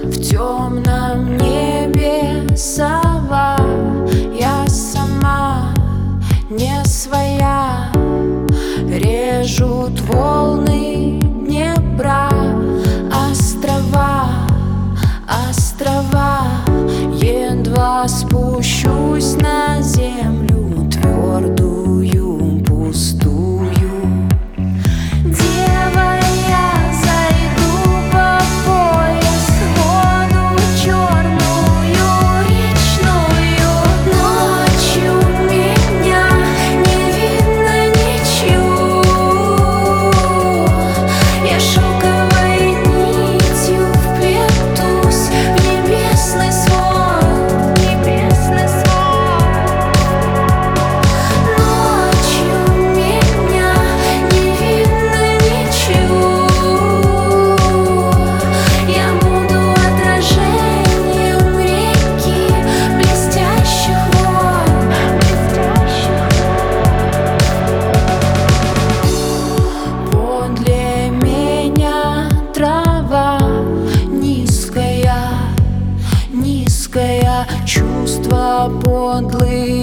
В темном небе сова, я сама не своя. Режут волны Днепра, острова, острова. Едва спущусь на землю твердую, пустую. Дева, я зайду по пояс в воду черную речную. Ночью меня не видно ничью. Я шелковой нитью вплетусь в небесный свод, небесный свод. Ночью меня не видно ничью. Я буду отражением реки блестящих вод, блестящих вод. Подле меня трава низкая, низкая. Чувства подлые